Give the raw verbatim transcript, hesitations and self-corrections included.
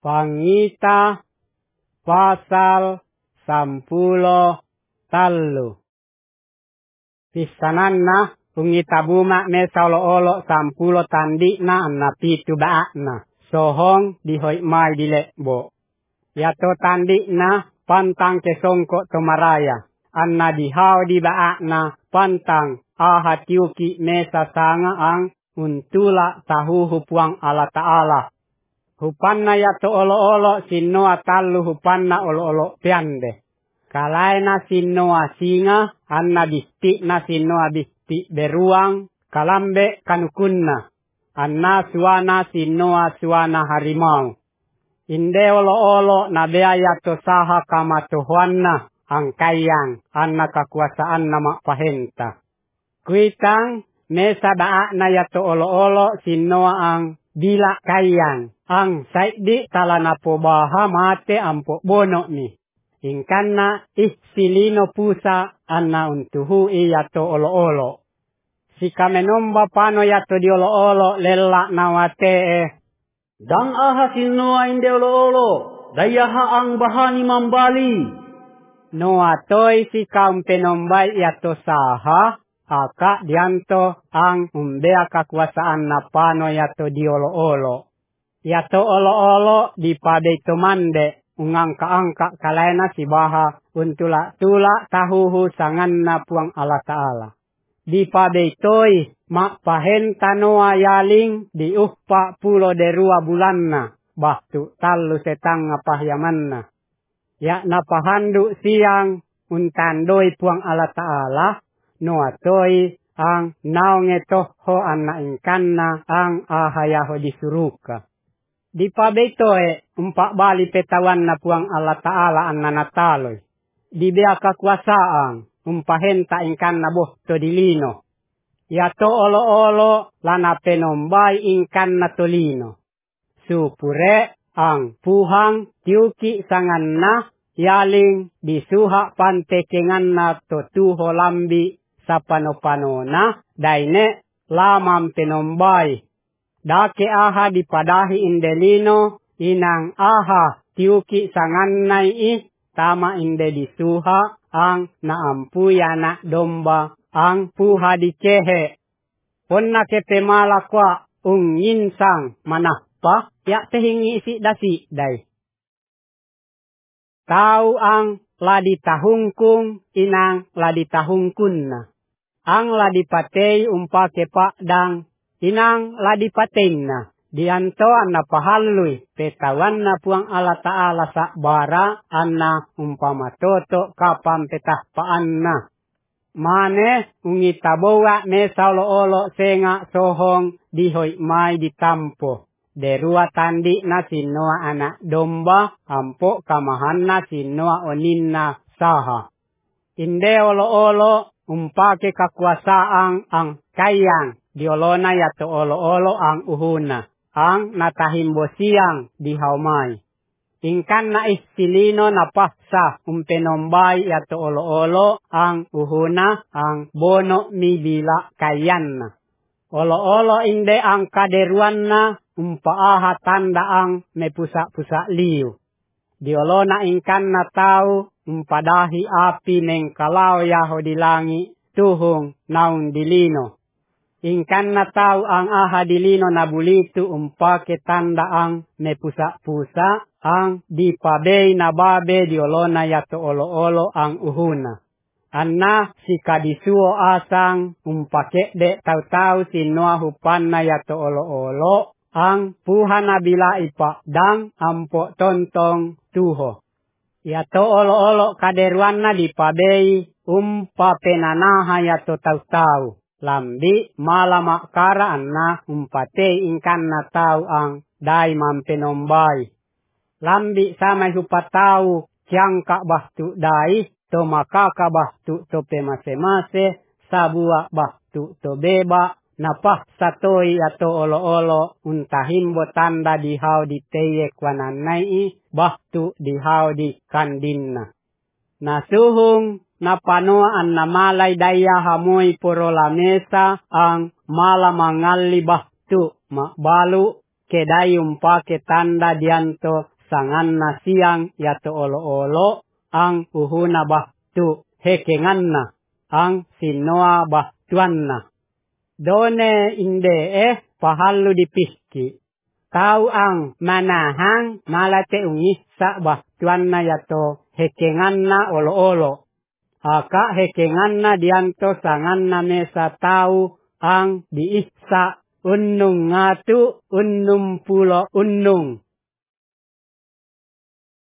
Pangita pasal sampulo tallu. Pisananna pungita buma mesa olo-olo sampulo tandikna anna pitu baakna. Sohong dihoi mai dilekbo. Yato tandikna pantang kesongko tomaraya. Anna dihau di baakna pantang aha tiuki mesa sanga ang untula tahu hupuang ala ta'ala. Hupanna yato olo-olo sinnoa tallu hupanna olo-olo piande. Kalaina sinnoa singa anna bisti na sinnoa bisti beruang kalambe kanukunna. Anna suana sinnoa suana harimau. Inde olo-olo na bea yato saha kamatuhuanna ang kayang anna kakuasaan na makpahenta. Kuitang mesa baa na yato olo-olo sinnoa ang bila kayang ang saidi talana pobaha mate ampo bono ni. Ingkanna ihsilino pusa anna untuhu iyato olo-olo. Sika menomba pano yato di olo-olo lella nawate eh. Dang aha sinnoa inde olo-olo, dayaha ang bahani mambali. Noa toy sika umpenombai yato saha, aka dianto ang umbea kakuasaan na pano yato di olo-olo. Yato olo-olo di pabeito mande, ungang kaangka kalaina si baha, untula-tula tahuhu sangan na puang ala ta'ala. Di pabeitoy, makpahenta noa yaling di uhpa pulo derua bulanna, bahtu tallu setang ngapahyamanna. Ya napahandu siang, untandoi puang ala ta'ala, noa toy ang naonge toho anna ingkanna ang ahayaho disuruka. Di pabeitoy, umpak bali petawan na puang ala ta'ala anna nataloy. Di bea kakuasaan, umpahenta ingkanna bohto dilino. Yato olo-olo lana penombai ingkanna tolino. Supure ang puhang tiuki sanganna yaling disuha pantekenganna totuho lambi sa panopanona daine lamam penombai. Dake aha dipadahi indelino inang aha tiuki sangannai ih tama inde disuha ang naampuya na domba ang puha dikehe. Ponna kepemala kwa ung yinsang manahpa ya tehingi isi dasi day. Tau ang ladi tahungkung inang ladi tahungkunna. Ang ladi patei umpake pakdang inang ladi patenna. Dianto anna pahalui petawan na puang ala ta'ala sa bara anna umpamatoto kapam petah paanna. Mane ungitabowa mesa olo-olo senga sohong dihoi mai ditampo. Derua tandi na sinnoa anak domba ampo kamahanna sinnoa oninna saha. Inde olo-olo umpake kakuasaan ang kayang diolona yato olo-olo ang uhuna. Ang natahimbo siang di haumai. Ingkan na istilino na pahsa umpenombai yato olo-olo ang uhuna ang bono mibila kayan. Olo-olo inde ang kaderuan na umpaaha tanda ang mepusa-pusa liu. Diolona ingkan na tau umpadahi api mengkalaw yaho di langi tuhong naung dilino. Ingkan na tau ang aha dilino na bulitu umpake tanda ang mepusa-pusa ang dipabay na babe diolona yato olo-olo ang uhuna. Anna si kadisuo asang umpake de tau-tau sinnoa hupan na yato olo-olo ang puha na bila ipa dang ampo tontong tuho. Yato olo-olo kaderuan na dipabay umpa penanaha yato tau-tau. Lambi malama karaan na umpate ingkan na tau ang dai mampenombai. Lambi samay hupatau kiyang ka bahtu dai to makaka bahtu to pemase-mase sabua bahtu to beba napah satoi ato olo-olo untahimbo tanda dihau di teye kwananai bahtu dihau di kandinna. Nasuhung na panoan na malay daya hamoy puro lamesa ang malamangali bahtu makbalu kedayum pake tanda dianto sanganna siang yato olo-olo ang uhuna bahtu hekenganna ang sinoa bahtuanna. Done inde eh pahallu dipiski. Tau ang manahang malate ungisa bahtuanna yato hekenganna olo-olo. Aka hekenganna dianto sanganna mesa tau ang diihsa unnung ngatu unnum pulo unnung.